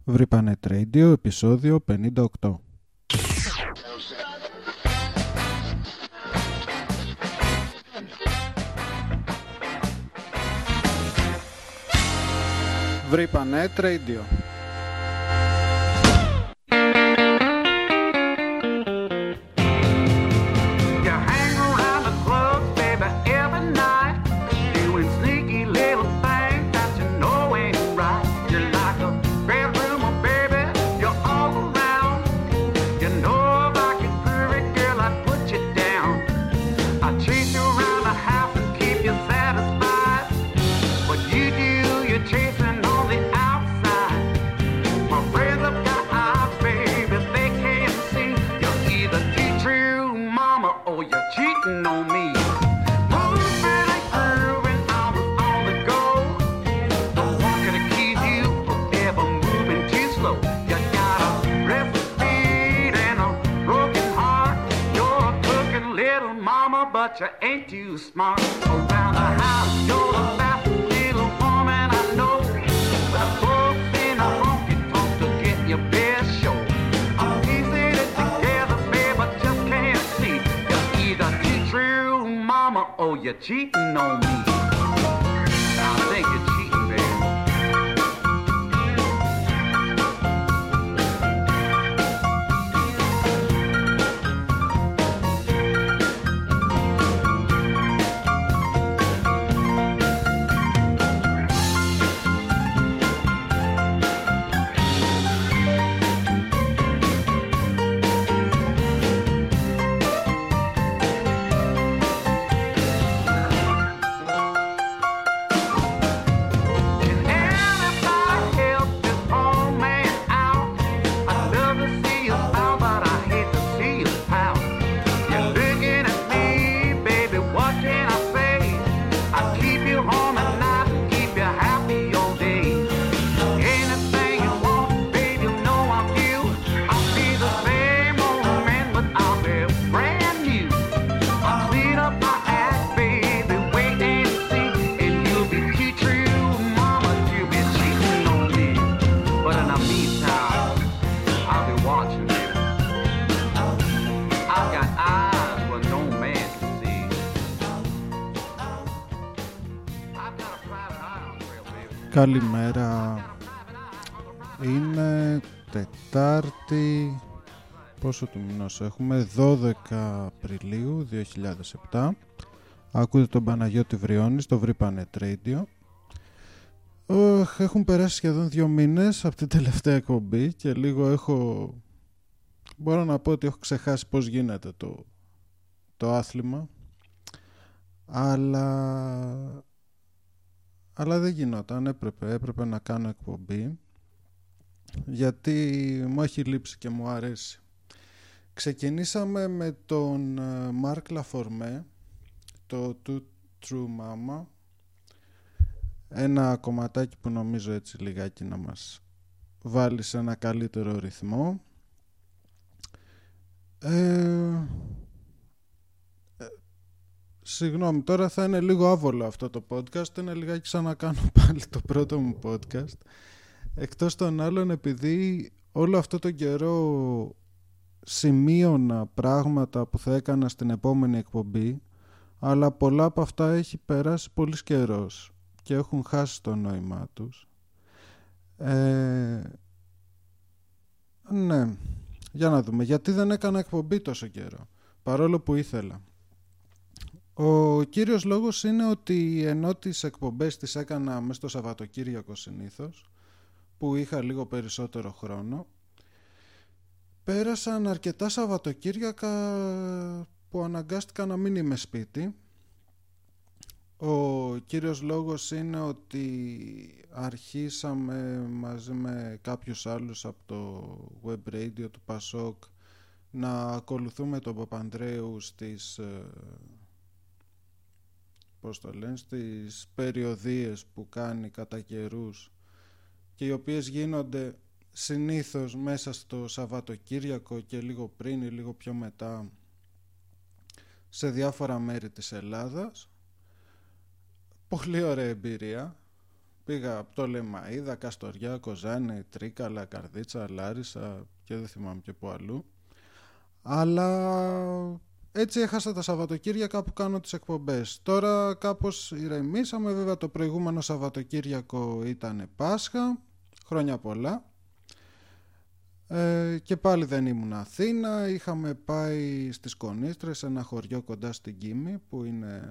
Βρήπανετ Radio, επεισόδιο 58. Βρήπανετ Radio. You ain't too smart around the house. You're the fastest little woman I know. With a folks in a honky tonk to get your best show. I'm piecing it together, babe, but just can't see. You're either too true, mama, or you're cheating on me. I think you're cheating, babe. Καλημέρα. Είναι Τετάρτη, πόσο του μηνός έχουμε, 12 Απριλίου 2007. Ακούτε τον Παναγιώτη Βριώνη στο Βρήπανετ Radio. Έχουν περάσει σχεδόν 2 μήνες από την τελευταία εκπομπή και λίγο μπορώ να πω ότι έχω ξεχάσει πώς γίνεται το άθλημα, αλλά δεν γινόταν, έπρεπε να κάνω εκπομπή γιατί μου έχει λείψει και μου αρέσει. Ξεκινήσαμε με τον Μάρκ Λαφορμέ, το Two True Mama, ένα κομματάκι που νομίζω έτσι λιγάκι να μας βάλει σε ένα καλύτερο ρυθμό. Συγγνώμη, τώρα θα είναι λίγο άβολο αυτό το podcast. Είναι λιγάκι σαν να κάνω πάλι το πρώτο μου podcast. Εκτός των άλλων, επειδή όλο αυτό το καιρό σημείωνα πράγματα που θα έκανα στην επόμενη εκπομπή, αλλά πολλά από αυτά έχει περάσει πολύς καιρός και έχουν χάσει το νόημά τους. Ναι, για να δούμε. Γιατί δεν έκανα εκπομπή τόσο καιρό, παρόλο που ήθελα. Ο κύριος λόγος είναι ότι ενώ τις εκπομπές τις έκανα μέσα στο Σαββατοκύριακο συνήθως, που είχα λίγο περισσότερο χρόνο, πέρασαν αρκετά Σαββατοκύριακα που αναγκάστηκα να μην είμαι σπίτι. Ο κύριος λόγος είναι ότι αρχίσαμε μαζί με κάποιους άλλους από το web radio του Πασόκ να ακολουθούμε τον Παπανδρέου στις στις περιοδίες που κάνει κατά καιρούς και οι οποίες γίνονται συνήθως μέσα στο Σαββατοκύριακο και λίγο πριν ή λίγο πιο μετά σε διάφορα μέρη της Ελλάδας. Πολύ ωραία εμπειρία. Πήγα από το Λεμαΐδα, Καστοριά, Κοζάνη, Τρίκαλα, Καρδίτσα, Λάρισα και δεν θυμάμαι και πού αλλού. Αλλά έτσι έχασα τα Σαββατοκύριακα που κάνω τις εκπομπές. Τώρα κάπως ηρεμήσαμε, βέβαια το προηγούμενο Σαββατοκύριακο ήταν Πάσχα, χρόνια πολλά. Και πάλι δεν ήμουν Αθήνα, είχαμε πάει στις Κονίστρες, ένα χωριό κοντά στην Κίμη που είναι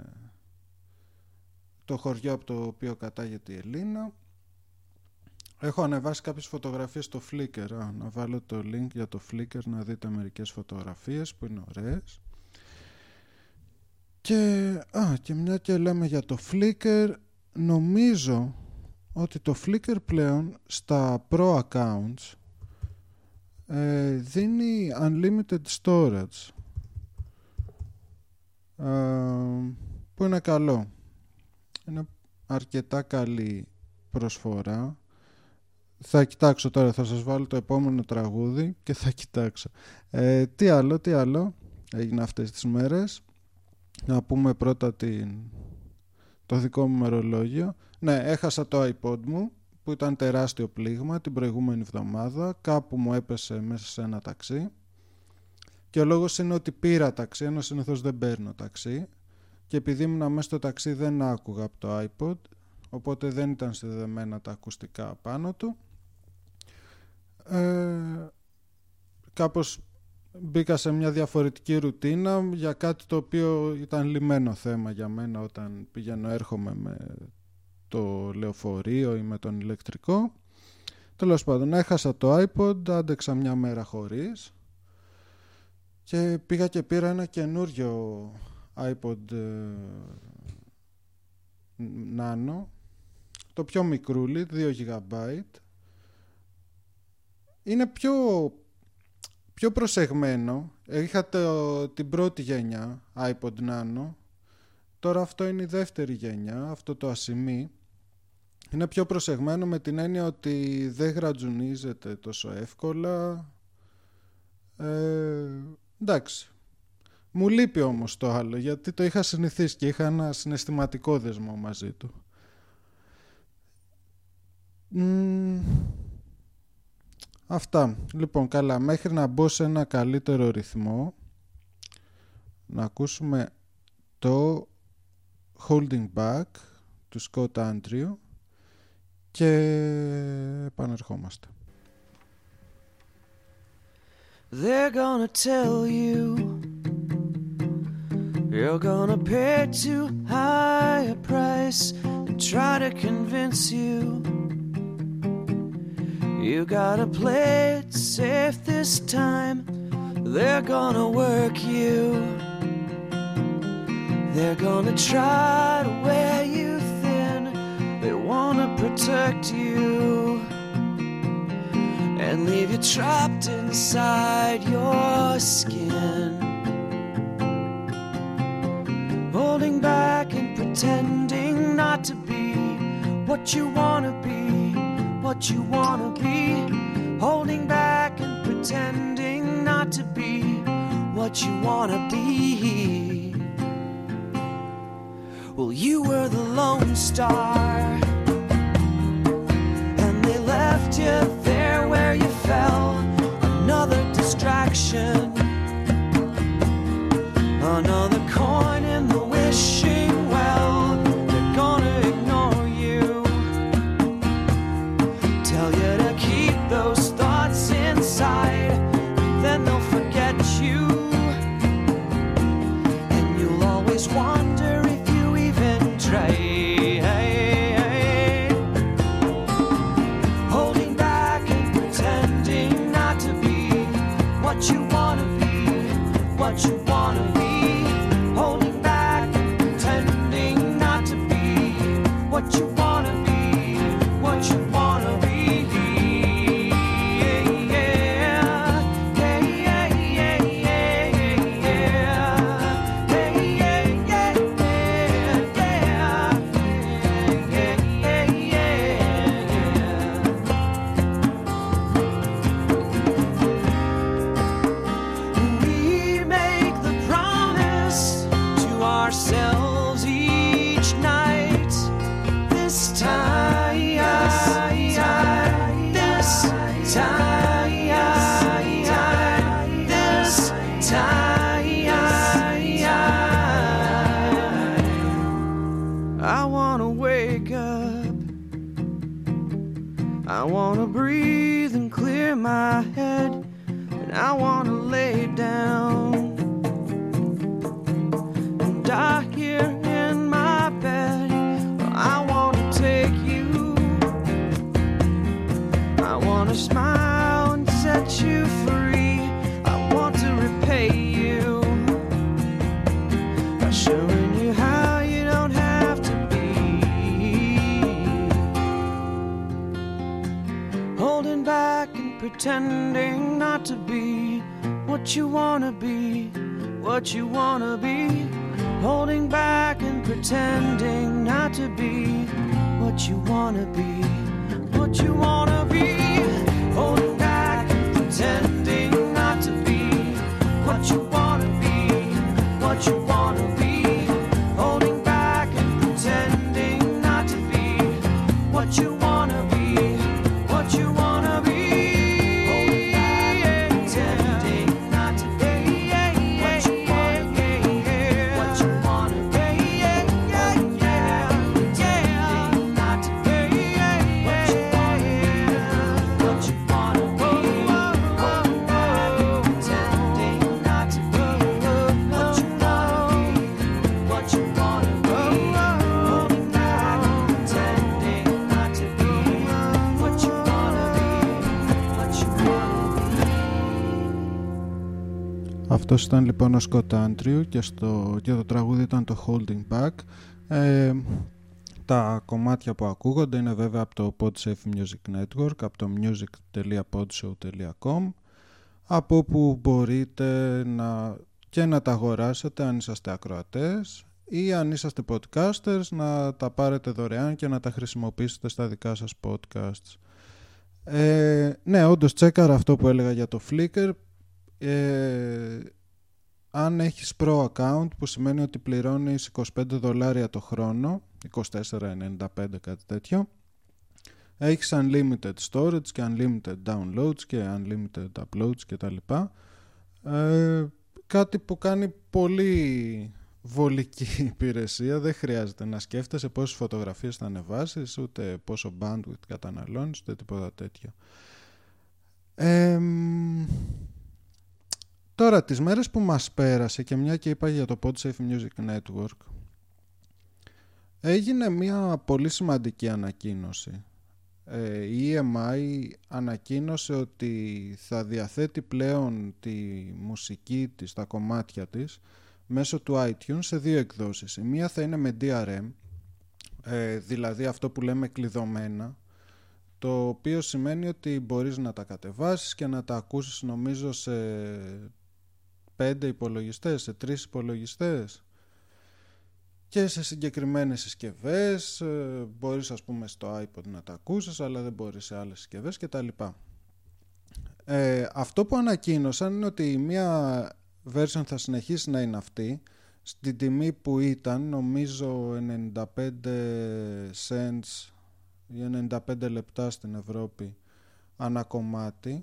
το χωριό από το οποίο κατάγεται η Ελίνα. Έχω ανεβάσει κάποιες φωτογραφίες στο Flickr, να βάλω το link για το Flickr να δείτε μερικές φωτογραφίες που είναι ωραίες. Και μια και λέμε για το Flickr, νομίζω ότι το Flickr πλέον στα Pro accounts δίνει unlimited storage, που είναι καλό. Είναι αρκετά καλή προσφορά. Θα κοιτάξω τώρα, θα σας βάλω το επόμενο τραγούδι και θα κοιτάξω. Τι άλλο έγινε αυτές τις μέρες. Να πούμε πρώτα το δικό μου μερολόγιο. Ναι, έχασα το iPod μου που ήταν τεράστιο πλήγμα την προηγούμενη εβδομάδα. Κάπου μου έπεσε μέσα σε ένα ταξί. Και ο λόγος είναι ότι πήρα ταξί, ενώ συνήθως δεν παίρνω ταξί. Και επειδή ήμουν μέσα στο ταξί δεν άκουγα από το iPod, οπότε δεν ήταν συνδεδεμένα τα ακουστικά πάνω του. Κάπως μπήκα σε μια διαφορετική ρουτίνα για κάτι το οποίο ήταν λυμμένο θέμα για μένα όταν πηγαίνω έρχομαι με το λεωφορείο ή με τον ηλεκτρικό. Τέλος πάντων, έχασα το iPod, άντεξα μια μέρα χωρίς και πήγα και πήρα ένα καινούριο iPod Nano, το πιο μικρούλι, 2 GB. Είναι πιο προσεγμένο. Είχα την πρώτη γενιά iPod Nano. Τώρα αυτό είναι η δεύτερη γενιά, αυτό το ασημί. Είναι πιο προσεγμένο με την έννοια ότι δεν γρατζουνίζεται τόσο εύκολα. Εντάξει. Μου λείπει όμως το άλλο, γιατί το είχα συνηθίσει και είχα ένα συναισθηματικό δεσμό μαζί του. Αυτά. Λοιπόν, καλά, μέχρι να μπω σε ένα καλύτερο ρυθμό, να ακούσουμε το Holding Back του Scott Andrew και επανερχόμαστε. They're gonna tell you you're gonna pay too high a price and try to convince you you gotta play it safe this time. They're gonna work you. They're gonna try to wear you thin. They wanna protect you and leave you trapped inside your skin, holding back and pretending not to be what you wanna be, what you wanna be, holding back and pretending not to be what you wanna be. Well, you were the lone star and they left you there where you fell, another distraction, another coin in the wishing well. They're gonna ignore you, tell you to keep those thoughts inside, then they'll forget you, and you'll always wonder if you even tried. I wanna wake up, I wanna breathe and clear my head, and I wanna lay down and die here in my bed. I wanna take you, I wanna smile and set you free. I want to repay you by showing you how you don't have to be. Holding back and pretending not to be what you wanna be, what you wanna be. Holding back and pretending not to be what you wanna be, what you wanna be. Holding back and pretending not to be what you wanna be, what you wanna be. Holding back and pretending not to be what you wanna be, what you wanna be. Holding back and pretending not to be what you wanna be, what you wanna be. Holding back and pretending not to be what you wanna be, what you wanna be. Holding back and pretending not to be what you wanna be, what you wanna be. Holding back and pretending not to be what you wanna be, what you wanna be. Αυτός ήταν λοιπόν ο Scott Andrew και το τραγούδι ήταν το Holding Back. Τα κομμάτια που ακούγονται είναι βέβαια από το Podsafe Music Network, από το music.podshow.com, από όπου μπορείτε να τα αγοράσετε αν είσαστε ακροατές ή αν είσαστε podcasters να τα πάρετε δωρεάν και να τα χρησιμοποιήσετε στα δικά σας podcasts. Ναι, όντως τσέκαρα αυτό που έλεγα για το Flickr. Αν έχεις Pro account, που σημαίνει ότι πληρώνεις $25 το χρόνο, $24.95 κάτι τέτοιο, έχεις unlimited storage και unlimited downloads και unlimited uploads και τα λοιπά. Κάτι που κάνει πολύ βολική υπηρεσία. Δεν χρειάζεται να σκέφτεσαι πόσες φωτογραφίες θα ανεβάσεις, ούτε πόσο bandwidth καταναλώνεις, ούτε τίποτα τέτοιο. Τώρα, τις μέρες που μας πέρασε, και μια και είπα για το Podsafe Music Network, έγινε μια πολύ σημαντική ανακοίνωση. Η EMI ανακοίνωσε ότι θα διαθέτει πλέον τη μουσική της, τα κομμάτια της, μέσω του iTunes σε δύο εκδόσεις. Η μία θα είναι με DRM, δηλαδή αυτό που λέμε κλειδωμένα, το οποίο σημαίνει ότι μπορείς να τα κατεβάσεις και να τα ακούσεις νομίζω σε 5 υπολογιστές, σε 3 υπολογιστές και σε συγκεκριμένες συσκευές. Μπορείς ας πούμε στο iPod να τα ακούσεις, αλλά δεν μπορείς σε άλλες συσκευές κτλ. Αυτό που ανακοίνωσαν είναι ότι η μία version θα συνεχίσει να είναι αυτή στην τιμή που ήταν, νομίζω 95 cents ή 95 λεπτά στην Ευρώπη ανά κομμάτι,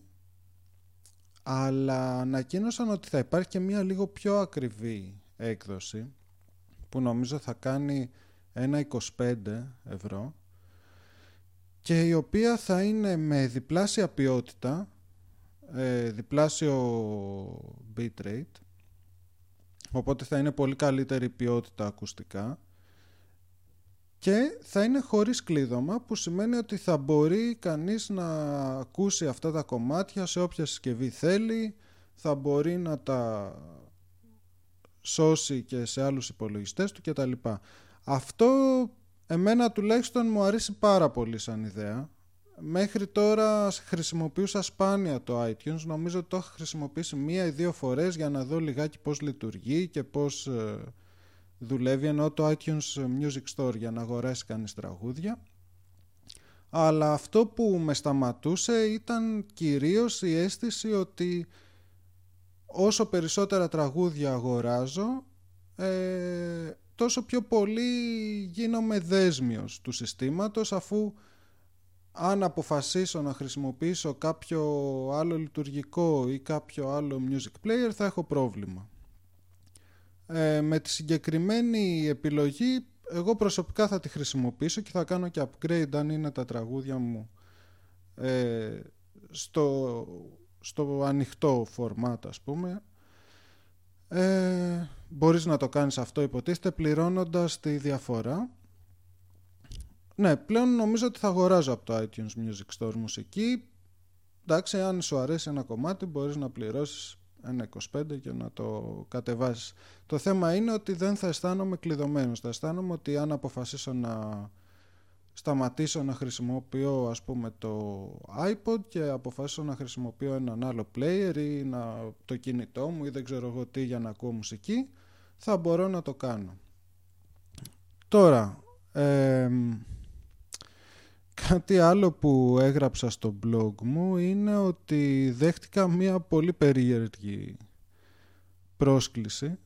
αλλά ανακοίνωσαν ότι θα υπάρχει και μια λίγο πιο ακριβή έκδοση που νομίζω θα κάνει ένα 25 ευρώ και η οποία θα είναι με διπλάσια ποιότητα, διπλάσιο bitrate, οπότε θα είναι πολύ καλύτερη ποιότητα ακουστικά και θα είναι χωρίς κλείδωμα, που σημαίνει ότι θα μπορεί κανείς να ακούσει αυτά τα κομμάτια σε όποια συσκευή θέλει, θα μπορεί να τα σώσει και σε άλλους υπολογιστές του κτλ. Αυτό εμένα τουλάχιστον μου αρέσει πάρα πολύ σαν ιδέα. Μέχρι τώρα χρησιμοποιούσα σπάνια το iTunes, νομίζω ότι το έχω χρησιμοποιήσει 1 ή 2 φορές για να δω λιγάκι πώς λειτουργεί και πώς δουλεύει, ενώ το iTunes Music Store για να αγοράσει κανείς τραγούδια. Αλλά αυτό που με σταματούσε ήταν κυρίως η αίσθηση ότι όσο περισσότερα τραγούδια αγοράζω, τόσο πιο πολύ γίνομαι δέσμιος του συστήματος, αφού αν αποφασίσω να χρησιμοποιήσω κάποιο άλλο λειτουργικό ή κάποιο άλλο music player θα έχω πρόβλημα. Με τη συγκεκριμένη επιλογή εγώ προσωπικά θα τη χρησιμοποιήσω και θα κάνω και upgrade αν είναι τα τραγούδια μου στο ανοιχτό format, ας πούμε. Μπορείς να το κάνεις αυτό, υποτίθεται, πληρώνοντας τη διαφορά. Ναι, πλέον νομίζω ότι θα αγοράζω από το iTunes Music Store μουσική. Εντάξει, αν σου αρέσει ένα κομμάτι μπορείς να πληρώσεις ένα 25 και να το κατεβάσεις. Το θέμα είναι ότι δεν θα αισθάνομαι κλειδωμένος. Θα αισθάνομαι ότι αν αποφασίσω να σταματήσω να χρησιμοποιώ, ας πούμε, το iPod και αποφασίσω να χρησιμοποιώ έναν άλλο player ή το κινητό μου ή δεν ξέρω εγώ τι για να ακούω μουσική, θα μπορώ να το κάνω. Τώρα, κάτι άλλο που έγραψα στο blog μου είναι ότι δέχτηκα μια πολύ περίεργη πρόσκληση.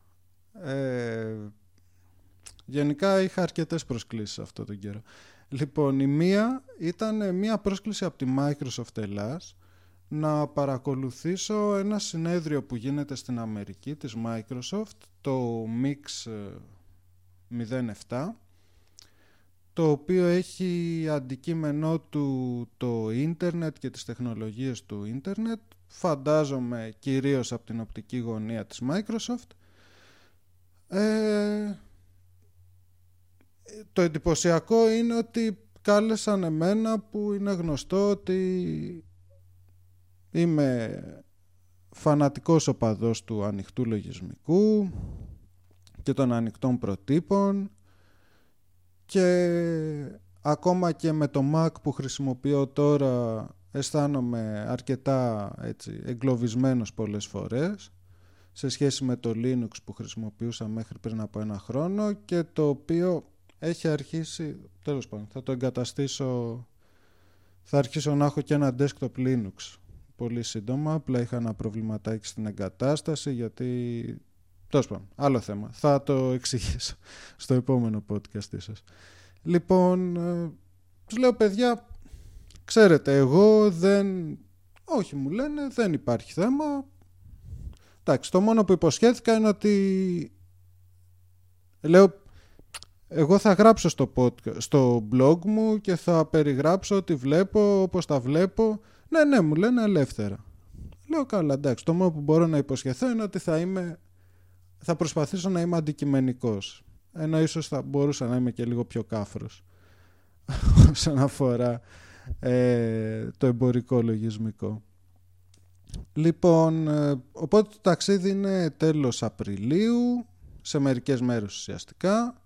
Γενικά είχα αρκετές προσκλήσεις αυτό τον καιρό. Λοιπόν, η μία ήταν μια πρόσκληση από τη Microsoft Ελλάς να παρακολουθήσω ένα συνέδριο που γίνεται στην Αμερική της Microsoft, το Mix 07, το οποίο έχει αντικείμενό του το ίντερνετ και τις τεχνολογίες του ίντερνετ, φαντάζομαι κυρίως από την οπτική γωνία της Microsoft. Το εντυπωσιακό είναι ότι κάλεσαν εμένα που είναι γνωστό ότι είμαι φανατικός οπαδός του ανοιχτού λογισμικού και των ανοιχτών προτύπων και ακόμα και με το Mac που χρησιμοποιώ τώρα αισθάνομαι αρκετά έτσι, εγκλωβισμένος πολλές φορές σε σχέση με το Linux που χρησιμοποιούσα μέχρι πριν από ένα χρόνο και το οποίο έχει αρχίσει, τέλος πάντων, θα το εγκαταστήσω, θα αρχίσω να έχω και ένα desktop Linux πολύ σύντομα, απλά είχα ένα προβληματάκι στην εγκατάσταση γιατί, τέλος πάντων, άλλο θέμα, θα το εξηγήσω στο επόμενο podcast ίσως. Λοιπόν, τους λέω παιδιά, ξέρετε εγώ όχι μου λένε, δεν υπάρχει θέμα. Εντάξει, το μόνο που υποσχέθηκα είναι ότι λέω εγώ θα γράψω στο blog μου και θα περιγράψω ότι βλέπω όπως τα βλέπω. Ναι, μου λένε ελεύθερα. Λέω καλά, εντάξει, το μόνο που μπορώ να υποσχεθώ είναι ότι θα προσπαθήσω να είμαι αντικειμενικός. Ενώ ίσως θα μπορούσα να είμαι και λίγο πιο κάφρος όσον αφορά το εμπορικό λογισμικό. Λοιπόν, οπότε το ταξίδι είναι τέλος Απριλίου, σε μερικές μέρες ουσιαστικά.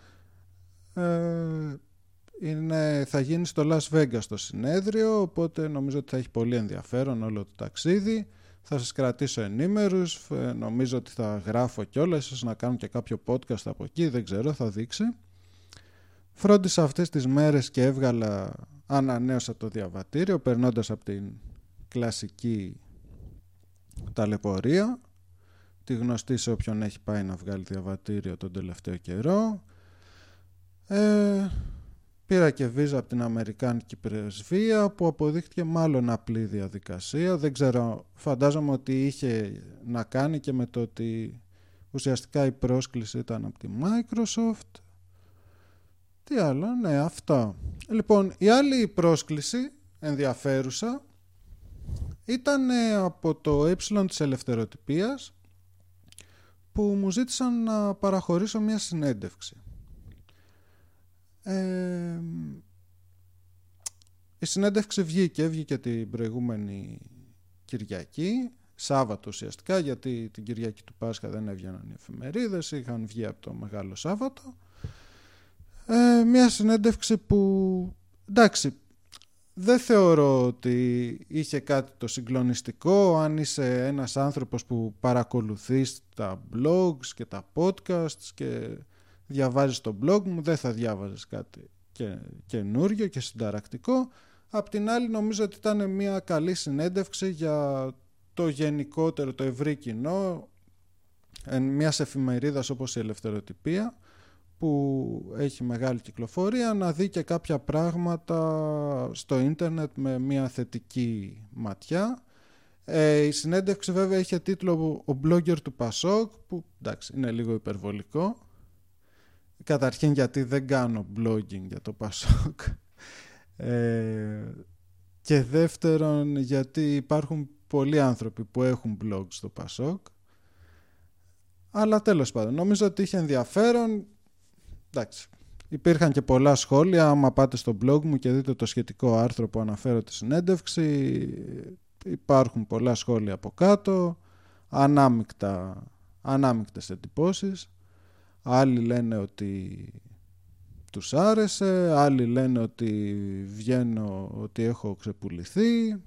Θα γίνει στο Las Vegas το συνέδριο, οπότε νομίζω ότι θα έχει πολύ ενδιαφέρον όλο το ταξίδι. Θα σας κρατήσω ενήμερους, νομίζω ότι θα γράφω κιόλας, ίσως να κάνω και κάποιο podcast από εκεί, δεν ξέρω, θα δείξει. Φρόντισα αυτές τις μέρες και ανανέωσα το διαβατήριο, περνώντας από την κλασική ταλαιπωρία, τη γνωστή σε όποιον έχει πάει να βγάλει διαβατήριο τον τελευταίο καιρό. Πήρα και βίζα από την Αμερικάνικη Πρεσβεία που αποδείχτηκε μάλλον απλή διαδικασία. Δεν ξέρω, φαντάζομαι ότι είχε να κάνει και με το ότι ουσιαστικά η πρόσκληση ήταν από τη Microsoft. Τι άλλο, ναι, αυτά. Λοιπόν, η άλλη πρόσκληση ενδιαφέρουσα ήταν από το της Ελευθεροτυπίας που μου ζήτησαν να παραχωρήσω μια συνέντευξη. Η συνέντευξη βγήκε την προηγούμενη Κυριακή, Σάββατο ουσιαστικά, γιατί την Κυριακή του Πάσχα δεν έβγαιναν οι εφημερίδες, είχαν βγει από το Μεγάλο Σάββατο. Μια συνέντευξη που, εντάξει, δεν θεωρώ ότι είχε κάτι το συγκλονιστικό. Αν είσαι ένας άνθρωπος που παρακολουθείς τα blogs και τα podcasts και διαβάζεις το blog μου, δεν θα διάβαζες κάτι καινούριο και συνταρακτικό. Απ' την άλλη νομίζω ότι ήταν μια καλή συνέντευξη για το γενικότερο, το ευρύ κοινό μιας εφημερίδας όπως η Ελευθεροτυπία, που έχει μεγάλη κυκλοφορία να δει και κάποια πράγματα στο ίντερνετ με μια θετική ματιά. Η συνέντευξη βέβαια είχε τίτλο «Ο blogger του Πασόκ», που εντάξει είναι λίγο υπερβολικό. Καταρχήν γιατί δεν κάνω blogging για το Πασόκ, και δεύτερον γιατί υπάρχουν πολλοί άνθρωποι που έχουν blog στο Πασόκ. Αλλά τέλος πάντων νομίζω ότι είχε ενδιαφέρον. Εντάξει, υπήρχαν και πολλά σχόλια. Άμα πάτε στο blog μου και δείτε το σχετικό άρθρο που αναφέρω τη συνέντευξη, υπάρχουν πολλά σχόλια από κάτω, ανάμεικτες εντυπώσεις. Άλλοι λένε ότι τους άρεσε, άλλοι λένε ότι βγαίνω, ότι έχω ξεπουληθεί.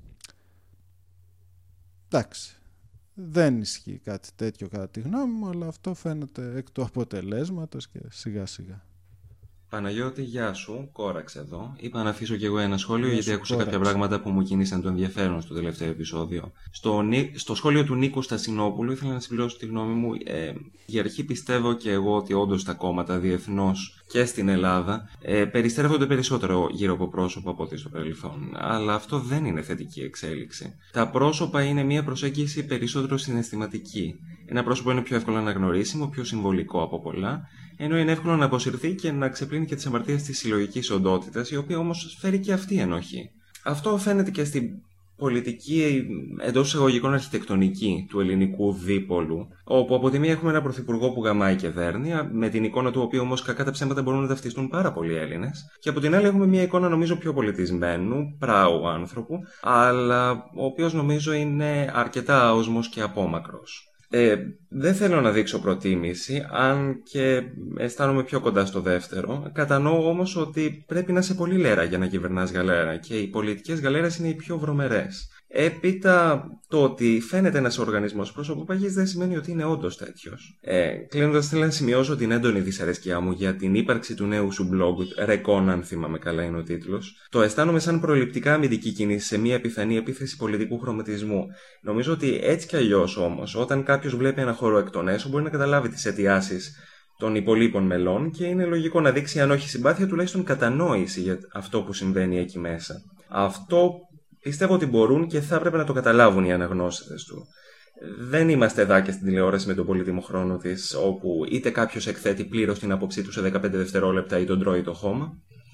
Εντάξει, δεν ισχύει κάτι τέτοιο κατά τη γνώμη μου, αλλά αυτό φαίνεται εκ του αποτελέσματος και σιγά σιγά. Παναγιώτη, γεια σου, Κόραξ εδώ. Είπα να αφήσω κι εγώ ένα σχόλιο γιατί άκουσα κάποια πράγματα που μου κίνησαν το ενδιαφέρον στο τελευταίο επεισόδιο. Στο σχόλιο του Νίκου Στασινόπουλου ήθελα να συμπληρώσω τη γνώμη μου. Για αρχή πιστεύω και εγώ ότι όντως τα κόμματα διεθνώς και στην Ελλάδα περιστρέφονται περισσότερο γύρω από πρόσωπα από ό,τι στο παρελθόν. Αλλά αυτό δεν είναι θετική εξέλιξη. Τα πρόσωπα είναι μια προσέγγιση περισσότερο συναισθηματική. Ένα πρόσωπο είναι πιο εύκολο αναγνωρίσιμο, πιο συμβολικό από πολλά, ενώ είναι εύκολο να αποσυρθεί και να ξεπλύνει και τις αμαρτίες της συλλογικής οντότητας, η οποία όμως φέρει και αυτή ενοχή. Αυτό φαίνεται και στην πολιτική εντός εισαγωγικών αρχιτεκτονική του ελληνικού δίπολου, όπου από τη μία έχουμε έναν πρωθυπουργό που γαμάει και δέρνει, με την εικόνα του οποίου όμως κακά τα ψέματα μπορούν να ταυτιστούν πάρα πολλοί Έλληνες, και από την άλλη έχουμε μια εικόνα νομίζω πιο πολιτισμένου, πράου άνθρωπου, αλλά ο οποίος νομίζω είναι αρκετά άοσμος και απόμακρος. Δεν θέλω να δείξω προτίμηση, αν και αισθάνομαι πιο κοντά στο δεύτερο. Κατανοώ όμως ότι πρέπει να είσαι πολύ λέρα για να κυβερνάς γαλέρα και οι πολιτικές γαλέρες είναι οι πιο βρωμερές. Έπειτα, το ότι φαίνεται ένας οργανισμός προσωποπαγής δεν σημαίνει ότι είναι όντως τέτοιος. Κλείνοντας, θέλω να σημειώσω την έντονη δυσαρέσκειά μου για την ύπαρξη του νέου σου blog, Recon, αν θυμάμαι καλά είναι ο τίτλος. Το αισθάνομαι σαν προληπτικά αμυντική κίνηση σε μια πιθανή επίθεση πολιτικού χρωματισμού. Νομίζω ότι έτσι κι αλλιώς όμως, όταν κάποιος βλέπει ένα χώρο εκ των έσω, μπορεί να καταλάβει τις αιτιάσεις των υπολείπων μελών και είναι λογικό να δείξει, αν όχι συμπάθεια, τουλάχιστον κατανόηση για αυτό που συμβαίνει εκεί μέσα. Αυτό πιστεύω ότι μπορούν και θα έπρεπε να το καταλάβουν οι αναγνώστες του. Δεν είμαστε εδώ και στην τηλεόραση με τον πολύτιμο χρόνο της, όπου είτε κάποιος εκθέτει πλήρως την άποψή του σε 15 δευτερόλεπτα ή τον τρώει το χώμα.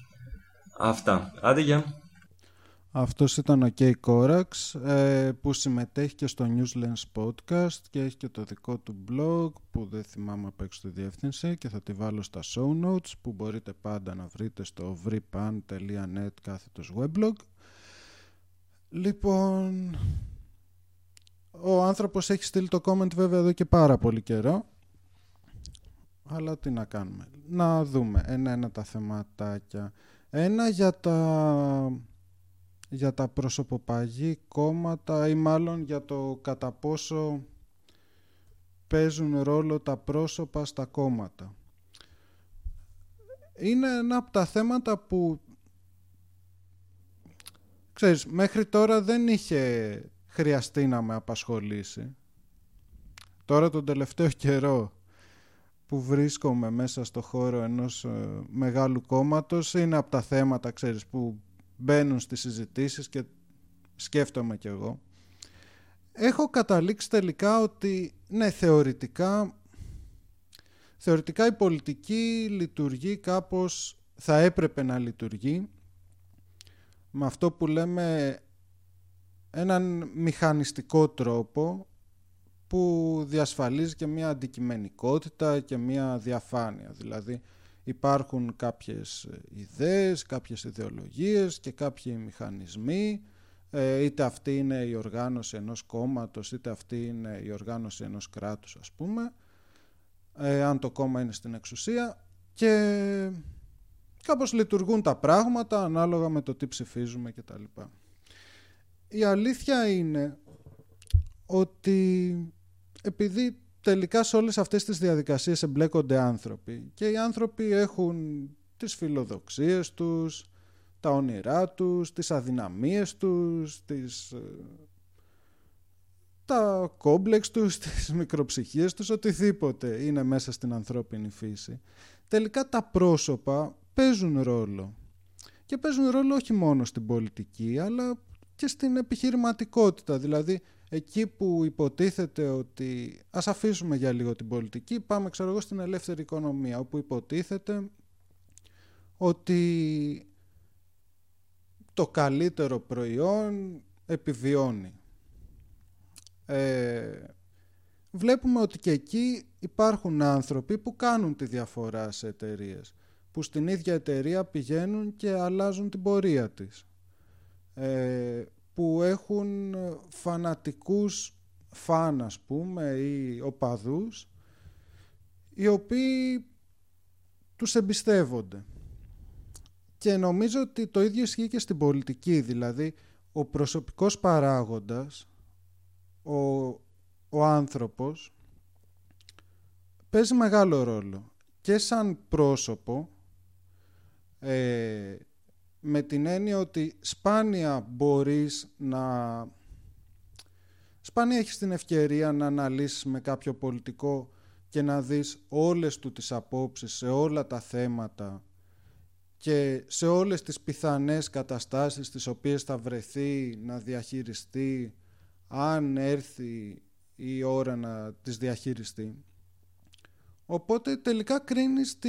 Αυτά. Άντε γεια. Αυτός ήταν ο Κέι Κόραξ, που συμμετέχει και στο Newslands Podcast και έχει και το δικό του blog που δεν θυμάμαι απ' έξω τη διεύθυνση και θα τη βάλω στα show notes που μπορείτε πάντα να βρείτε στο vripan.net/weblog. Λοιπόν, ο άνθρωπος έχει στείλει το comment βέβαια εδώ και πάρα πολύ καιρό, αλλά τι να κάνουμε. Να δούμε ένα-ένα τα θεματάκια. Ένα για τα προσωποπαγή κόμματα ή μάλλον για το κατά πόσο παίζουν ρόλο τα πρόσωπα στα κόμματα. Είναι ένα από τα θέματα που, ξέρεις, μέχρι τώρα δεν είχε χρειαστεί να με απασχολήσει. Τώρα τον τελευταίο καιρό που βρίσκομαι μέσα στο χώρο ενός μεγάλου κόμματος είναι από τα θέματα, ξέρεις, που μπαίνουν στις συζητήσεις και σκέφτομαι κι εγώ. Έχω καταλήξει τελικά ότι ναι, θεωρητικά η πολιτική λειτουργεί κάπως, θα έπρεπε να λειτουργεί με αυτό που λέμε έναν μηχανιστικό τρόπο που διασφαλίζει και μια αντικειμενικότητα και μια διαφάνεια. Δηλαδή υπάρχουν κάποιες ιδέες, κάποιες ιδεολογίες και κάποιοι μηχανισμοί, είτε αυτή είναι η οργάνωση ενός κόμματος, είτε αυτή είναι η οργάνωση ενός κράτους, ας πούμε, αν το κόμμα είναι στην εξουσία, και κάπως λειτουργούν τα πράγματα ανάλογα με το τι ψηφίζουμε κτλ. Η αλήθεια είναι ότι επειδή τελικά σε όλες αυτές τις διαδικασίες εμπλέκονται άνθρωποι και οι άνθρωποι έχουν τις φιλοδοξίες τους, τα τα όνειρά τους, τις αδυναμίες τους, τα κόμπλεξ τους, τις μικροψυχίες τους, οτιδήποτε είναι μέσα στην ανθρώπινη φύση. Τελικά τα πρόσωπα παίζουν ρόλο. Και παίζουν ρόλο όχι μόνο στην πολιτική, αλλά και στην επιχειρηματικότητα. Δηλαδή, εκεί που υποτίθεται ότι... Ας αφήσουμε για λίγο την πολιτική, πάμε, ξέρω εγώ, στην ελεύθερη οικονομία, όπου υποτίθεται ότι το καλύτερο προϊόν επιβιώνει. Βλέπουμε ότι και εκεί υπάρχουν άνθρωποι που κάνουν τη διαφορά σε εταιρείες, που στην ίδια εταιρεία πηγαίνουν και αλλάζουν την πορεία της, που έχουν φανατικούς φαν, ας πούμε, ή οπαδούς, οι οποίοι τους εμπιστεύονται. Και νομίζω ότι το ίδιο ισχύει και στην πολιτική, δηλαδή ο προσωπικός παράγοντας, ο άνθρωπος, παίζει μεγάλο ρόλο και σαν πρόσωπο, με την έννοια ότι σπάνια έχεις την ευκαιρία να αναλύσεις με κάποιο πολιτικό και να δεις όλες του τις απόψεις σε όλα τα θέματα και σε όλες τις πιθανές καταστάσεις τις οποίες θα βρεθεί να διαχειριστεί, αν έρθει η ώρα να τις διαχειριστεί. Οπότε τελικά κρίνεις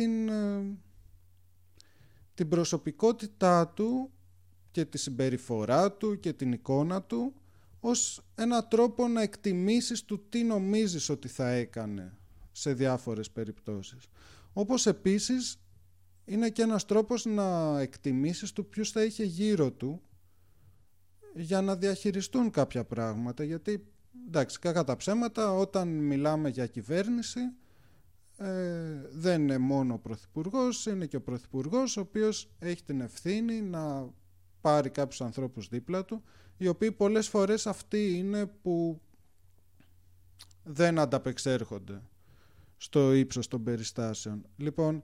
την προσωπικότητά του και τη συμπεριφορά του και την εικόνα του ως ένα τρόπο να εκτιμήσεις του τι νομίζεις ότι θα έκανε σε διάφορες περιπτώσεις. Όπως επίσης είναι και ένας τρόπος να εκτιμήσεις του ποιους θα είχε γύρω του για να διαχειριστούν κάποια πράγματα, γιατί εντάξει, κακά τα ψέματα, όταν μιλάμε για κυβέρνηση, δεν είναι μόνο ο Πρωθυπουργός, είναι και ο Πρωθυπουργός, ο οποίος έχει την ευθύνη να πάρει κάποιους ανθρώπους δίπλα του, οι οποίοι πολλές φορές αυτοί είναι που δεν ανταπεξέρχονται στο ύψος των περιστάσεων. Λοιπόν,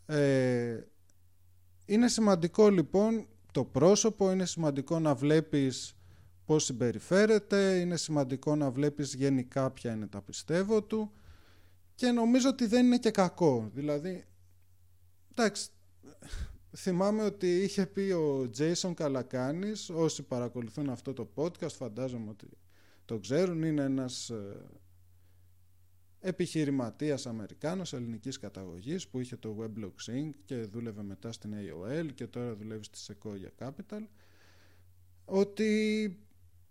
είναι σημαντικό λοιπόν το πρόσωπο, είναι σημαντικό να βλέπεις πώς συμπεριφέρεται, είναι σημαντικό να βλέπεις γενικά ποια είναι τα πιστεύω του, και νομίζω ότι δεν είναι και κακό. Δηλαδή, εντάξει, θυμάμαι ότι είχε πει ο Τζέισον Καλακάνης, όσοι παρακολουθούν αυτό το podcast φαντάζομαι ότι το ξέρουν, είναι ένας επιχειρηματίας Αμερικάνος ελληνικής καταγωγής που είχε το Weblog Sync και δούλευε μετά στην AOL και τώρα δουλεύει στη Sequoia Capital, ότι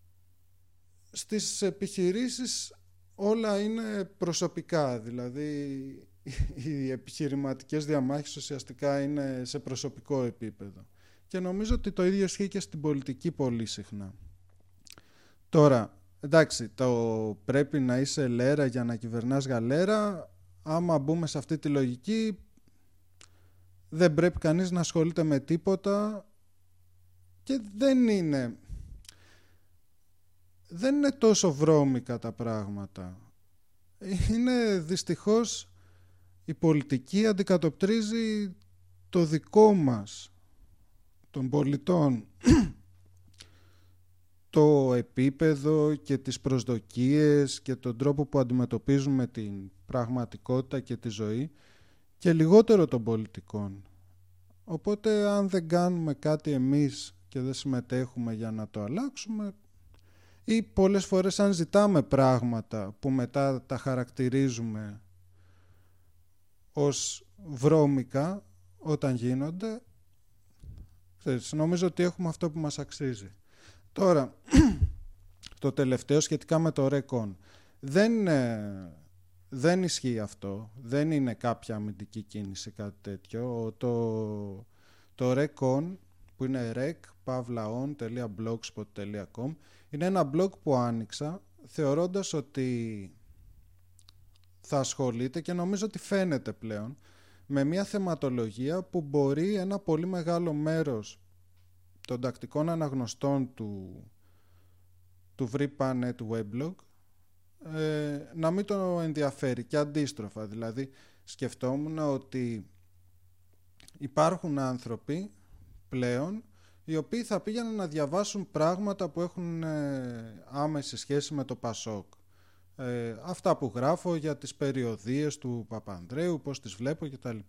στις επιχειρήσεις όλα είναι προσωπικά, δηλαδή οι επιχειρηματικές διαμάχες ουσιαστικά είναι σε προσωπικό επίπεδο, και νομίζω ότι το ίδιο ισχύει και στην πολιτική πολύ συχνά. Τώρα, εντάξει, το πρέπει να είσαι λέρα για να κυβερνάς γαλέρα, άμα μπούμε σε αυτή τη λογική, δεν πρέπει κανείς να ασχολείται με τίποτα και δεν είναι τόσο βρώμικα τα πράγματα. Είναι δυστυχώς, η πολιτική αντικατοπτρίζει το δικό μας, των πολιτών, το επίπεδο και τις προσδοκίες και τον τρόπο που αντιμετωπίζουμε την πραγματικότητα και τη ζωή, και λιγότερο των πολιτικών. Οπότε αν δεν κάνουμε κάτι εμείς και δεν συμμετέχουμε για να το αλλάξουμε, ή πολλές φορές αν ζητάμε πράγματα που μετά τα χαρακτηρίζουμε ως βρώμικα όταν γίνονται, νομίζω ότι έχουμε αυτό που μας αξίζει. Τώρα, το τελευταίο σχετικά με το RECON. Δεν ισχύει αυτό. Δεν είναι κάποια αμυντική κίνηση, κάτι τέτοιο. Το RECON, που είναι rec.on.blogspot.com, είναι ένα blog που άνοιξα θεωρώντας ότι θα ασχολείται, και νομίζω ότι φαίνεται πλέον, με μια θεματολογία που μπορεί ένα πολύ μεγάλο μέρος των τακτικών αναγνωστών του VRIPANET weblog να μην το ενδιαφέρει, και αντίστροφα. Δηλαδή σκεφτόμουν ότι υπάρχουν άνθρωποι πλέον οι οποίοι θα πήγαιναν να διαβάσουν πράγματα που έχουν άμεση σχέση με το Πασόκ. Αυτά που γράφω για τις περιοδίες του Παπανδρέου, πώς τις βλέπω κτλ.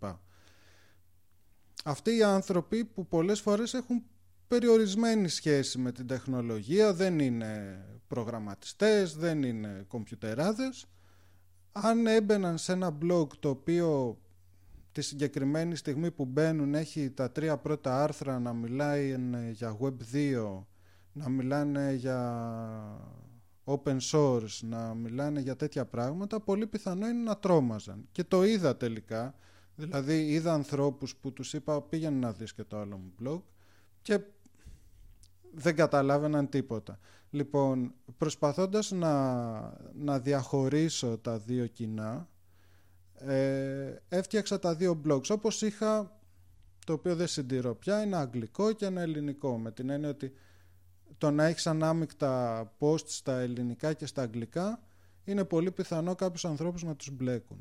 Αυτοί οι άνθρωποι που πολλές φορές έχουν περιορισμένη σχέση με την τεχνολογία, δεν είναι προγραμματιστές, δεν είναι κομπιουτεράδες, αν έμπαιναν σε ένα blog το οποίο τη συγκεκριμένη στιγμή που μπαίνουν έχει τα 3 πρώτα άρθρα να μιλάει για Web 2, να μιλάνε για open source, να μιλάνε για τέτοια πράγματα, πολύ πιθανό είναι να τρόμαζαν. Και το είδα τελικά, δηλαδή είδα ανθρώπους που τους είπα πήγαινε να δεις και το άλλο μου blog και δεν καταλάβαιναν τίποτα. Λοιπόν, προσπαθώντας να διαχωρίσω τα δύο κοινά, έφτιαξα τα δύο blogs όπως είχα, το οποίο δεν συντηρώ πια, ένα αγγλικό και ένα ελληνικό, με την έννοια ότι το να έχεις ανάμεικτα posts στα ελληνικά και στα αγγλικά είναι πολύ πιθανό κάποιους ανθρώπους να τους μπλέκουν.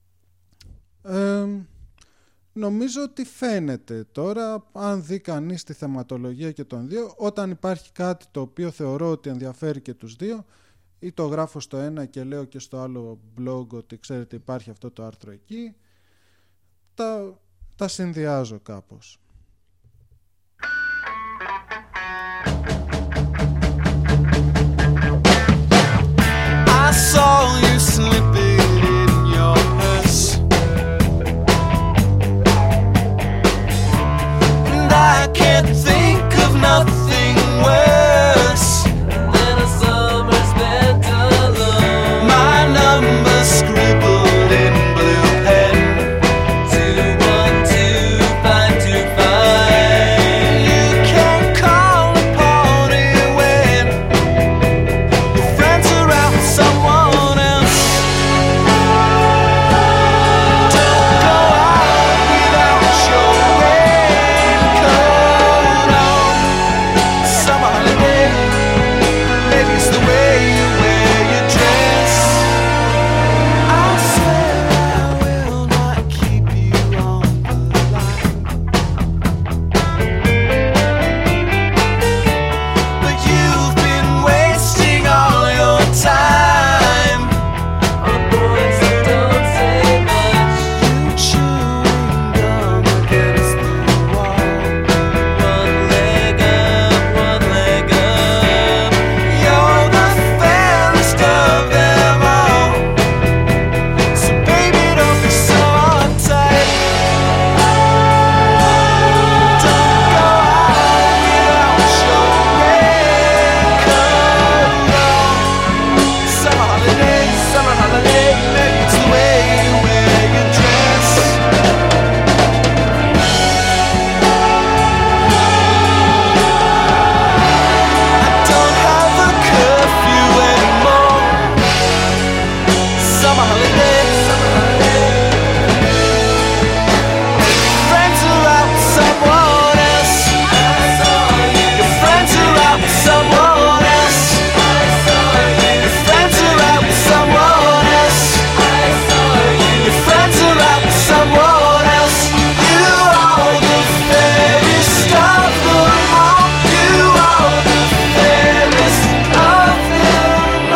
Νομίζω ότι φαίνεται τώρα, αν δει κανείς τη θεματολογία και των δύο, όταν υπάρχει κάτι το οποίο θεωρώ ότι ενδιαφέρει και τους δύο, ή το γράφω στο ένα και λέω και στο άλλο blog ότι ξέρετε υπάρχει αυτό το άρθρο εκεί, τα συνδυάζω κάπως. I saw you slipping in your purse, and I can't think of nothing worse than a summer spent alone. My number scribbled in blue pen, 212-525. You can call upon it when your friends are out with someone else. Don't go out without your raincoat on. Summer holiday, maybe it's the way you wear your dress. I swear I will not keep you on the line, but you've been wasting all your time on boys who don't say much. You chewing gum against the wall, one leg up, one leg up. You're the fairest of them all, so baby don't be so uptight. Don't go out without your raincoat on. Summer holiday, maybe it's the way you wear your dress. I don't have a curfew anymore. Summer holiday. Friends are out with someone else. Your friends are out with someone else. Your friends are out with someone else. Your friends are out with someone else. You are the fairest of them all. You are the fairest of them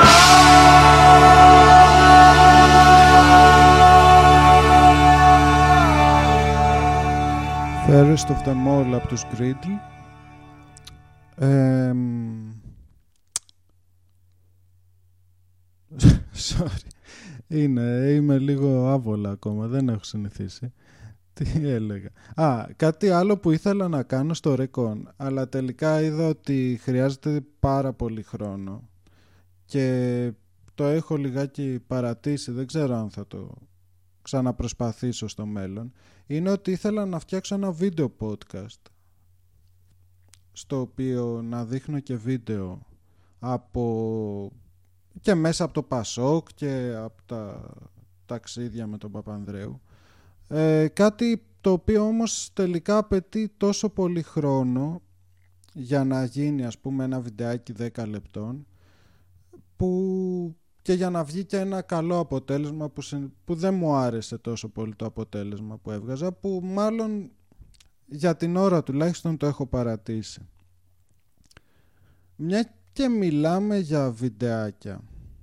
all. Fairest of them all από τους Griddle. Sorry. Είμαι λίγο άβολα ακόμα, δεν έχω συνηθίσει. Τι έλεγα. Κάτι άλλο που ήθελα να κάνω στο Recon, αλλά τελικά είδα ότι χρειάζεται πάρα πολύ χρόνο και το έχω λιγάκι παρατήσει, δεν ξέρω αν θα το ξαναπροσπαθήσω στο μέλλον. Είναι ότι ήθελα να φτιάξω ένα βίντεο podcast στο οποίο να δείχνω και βίντεο και μέσα από το Πασόκ και από τα ταξίδια με τον Παπανδρέου. Κάτι το οποίο όμως τελικά απαιτεί τόσο πολύ χρόνο για να γίνει, ας πούμε, ένα βιντεάκι 10 λεπτών και για να βγει και ένα καλό αποτέλεσμα που δεν μου άρεσε τόσο πολύ το αποτέλεσμα που έβγαζα, που μάλλον Για την ώρα τουλάχιστον το έχω παρατήσει. Μια και μιλάμε για βιντεάκια,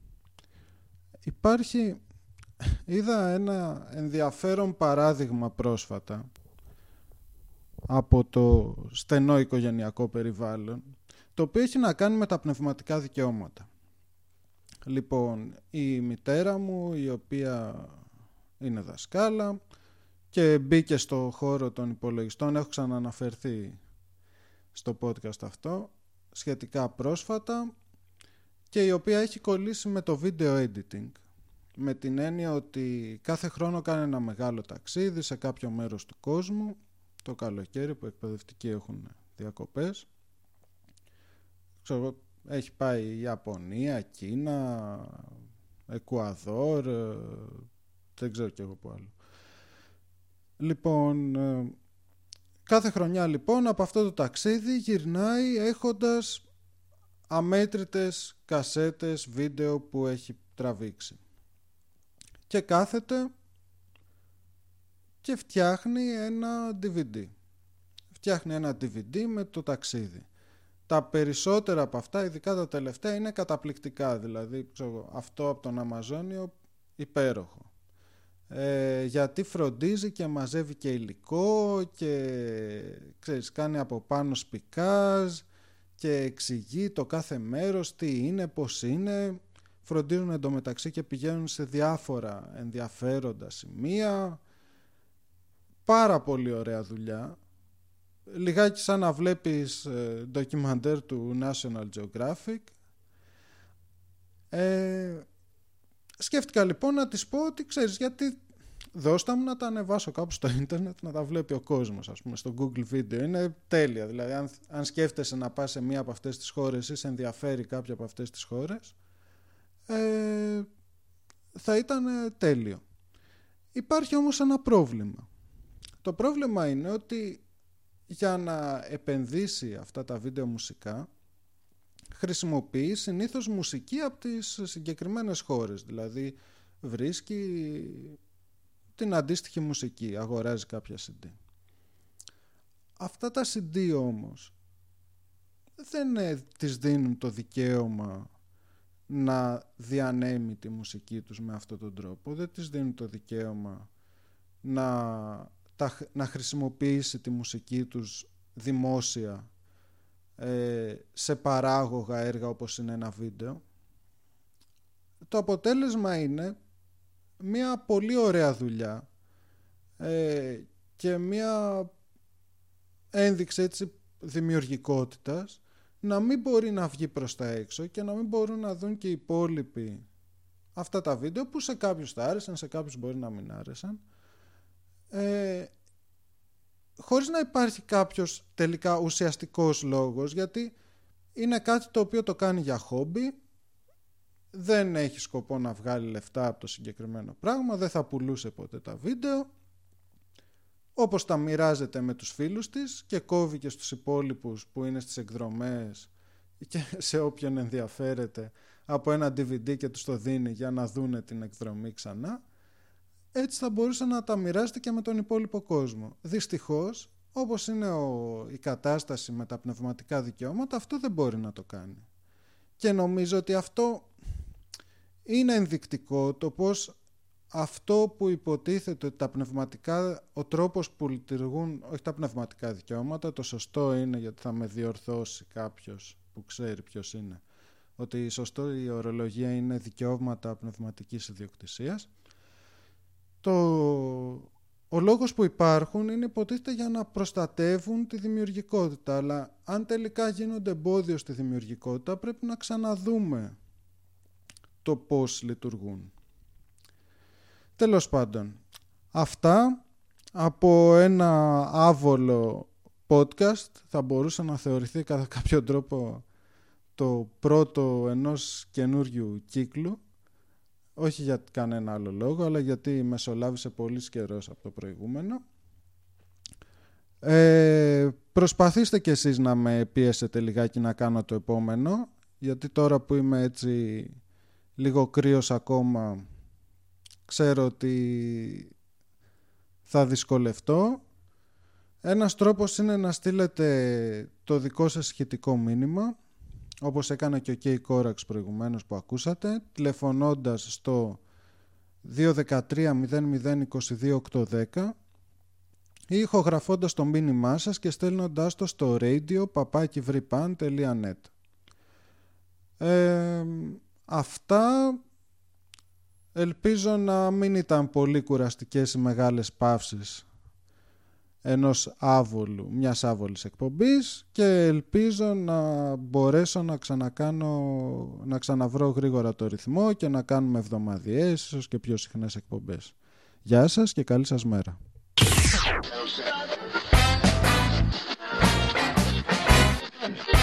είδα ένα ενδιαφέρον παράδειγμα πρόσφατα από το στενό οικογενειακό περιβάλλον, το οποίο έχει να κάνει με τα πνευματικά δικαιώματα. Λοιπόν, η μητέρα μου, η οποία είναι δασκάλα και μπήκε στο χώρο των υπολογιστών, έχω ξανααναφερθεί στο podcast αυτό, σχετικά πρόσφατα, και η οποία έχει κολλήσει με το video editing, με την έννοια ότι κάθε χρόνο κάνει ένα μεγάλο ταξίδι σε κάποιο μέρος του κόσμου, το καλοκαίρι που εκπαιδευτικοί έχουν διακοπές. Ξέρω, έχει πάει Ιαπωνία, Κίνα, Εκουαδόρ, δεν ξέρω κι εγώ που άλλο. Λοιπόν, κάθε χρονιά λοιπόν από αυτό το ταξίδι γυρνάει έχοντας αμέτρητες κασέτες βίντεο που έχει τραβήξει. Και κάθεται και φτιάχνει ένα DVD. Φτιάχνει ένα DVD με το ταξίδι. Τα περισσότερα από αυτά, ειδικά τα τελευταία, είναι καταπληκτικά. Δηλαδή, αυτό από τον Αμαζόνιο, υπέροχο. Γιατί φροντίζει και μαζεύει και υλικό και κάνει από πάνω σπικάζ και εξηγεί το κάθε μέρος τι είναι, πώς είναι. Φροντίζουν εντωμεταξύ και πηγαίνουν σε διάφορα ενδιαφέροντα σημεία. Πάρα πολύ ωραία δουλειά. Λιγάκι σαν να βλέπεις ντοκιμαντέρ του National Geographic. Σκέφτηκα λοιπόν να της πω ότι ξέρεις, γιατί δώστα μου να τα ανεβάσω κάπου στο ίντερνετ να τα βλέπει ο κόσμος, ας πούμε, στο Google Video. Είναι τέλεια. Δηλαδή αν σκέφτεσαι να πας σε μία από αυτές τις χώρες ή σε ενδιαφέρει κάποια από αυτές τις χώρες, θα ήταν τέλειο. Υπάρχει όμως ένα πρόβλημα. Το πρόβλημα είναι ότι για να επενδύσει αυτά τα βίντεο μουσικά χρησιμοποιεί συνήθως μουσική από τις συγκεκριμένες χώρες. Δηλαδή βρίσκει την αντίστοιχη μουσική, αγοράζει κάποια CD. Αυτά τα CD όμως δεν της δίνουν το δικαίωμα να διανέμει τη μουσική τους με αυτόν τον τρόπο. Δεν της δίνουν το δικαίωμα να χρησιμοποιήσει τη μουσική τους δημόσια σε παράγωγα έργα όπως είναι ένα βίντεο. Το αποτέλεσμα είναι μια πολύ ωραία δουλειά και μια ένδειξη έτσι δημιουργικότητας να μην μπορεί να βγει προς τα έξω και να μην μπορούν να δουν και οι υπόλοιποι αυτά τα βίντεο που σε κάποιους θα άρεσαν, σε κάποιους μπορεί να μην άρεσαν, χωρίς να υπάρχει κάποιος τελικά ουσιαστικός λόγος, γιατί είναι κάτι το οποίο το κάνει για χόμπι, δεν έχει σκοπό να βγάλει λεφτά από το συγκεκριμένο πράγμα, δεν θα πουλούσε ποτέ τα βίντεο, όπως τα μοιράζεται με τους φίλους της και κόβει και στους υπόλοιπους που είναι στις εκδρομές και σε όποιον ενδιαφέρεται από ένα DVD και τους το δίνει για να δούνε την εκδρομή ξανά. Έτσι θα μπορούσε να τα μοιράζεται και με τον υπόλοιπο κόσμο. Δυστυχώς, όπως είναι η κατάσταση με τα πνευματικά δικαιώματα, αυτό δεν μπορεί να το κάνει. Και νομίζω ότι αυτό είναι ενδεικτικό, το πως αυτό που υποτίθεται ότι τα πνευματικά, ο τρόπος που λειτουργούν, όχι τα πνευματικά δικαιώματα, το σωστό είναι, γιατί θα με διορθώσει κάποιος που ξέρει ποιος είναι, ότι η ορολογία είναι δικαιώματα πνευματικής ιδιοκτησίας. Ο λόγος που υπάρχουν είναι υποτίθεται για να προστατεύουν τη δημιουργικότητα, αλλά αν τελικά γίνονται εμπόδιο στη δημιουργικότητα πρέπει να ξαναδούμε το πώς λειτουργούν. Τέλος πάντων, αυτά από ένα άβολο podcast θα μπορούσε να θεωρηθεί κατά κάποιο τρόπο το πρώτο ενός καινούριου κύκλου. Όχι για κανένα άλλο λόγο, αλλά γιατί μεσολάβησε πολύς καιρός από το προηγούμενο. Προσπαθήστε κι εσείς να με πιέσετε λιγάκι να κάνω το επόμενο, γιατί τώρα που είμαι έτσι λίγο κρύος ακόμα, ξέρω ότι θα δυσκολευτώ. Ένας τρόπος είναι να στείλετε το δικό σας ηχητικό μήνυμα, όπως έκανε και ο K. Corax προηγουμένως που ακούσατε, τηλεφωνώντας στο 213-0022-810 ή ηχογραφώντας το μήνυμά σας και στέλνοντάς το στο radio@vripan.net. Αυτά ελπίζω να μην ήταν πολύ κουραστικές οι μεγάλες παύσεις μιας άβολης εκπομπής και ελπίζω να μπορέσω να ξαναβρω γρήγορα το ρυθμό και να κάνουμε εβδομαδιαίες, ίσως και πιο συχνές εκπομπές. Γεια σας και καλή σας μέρα. Thank you.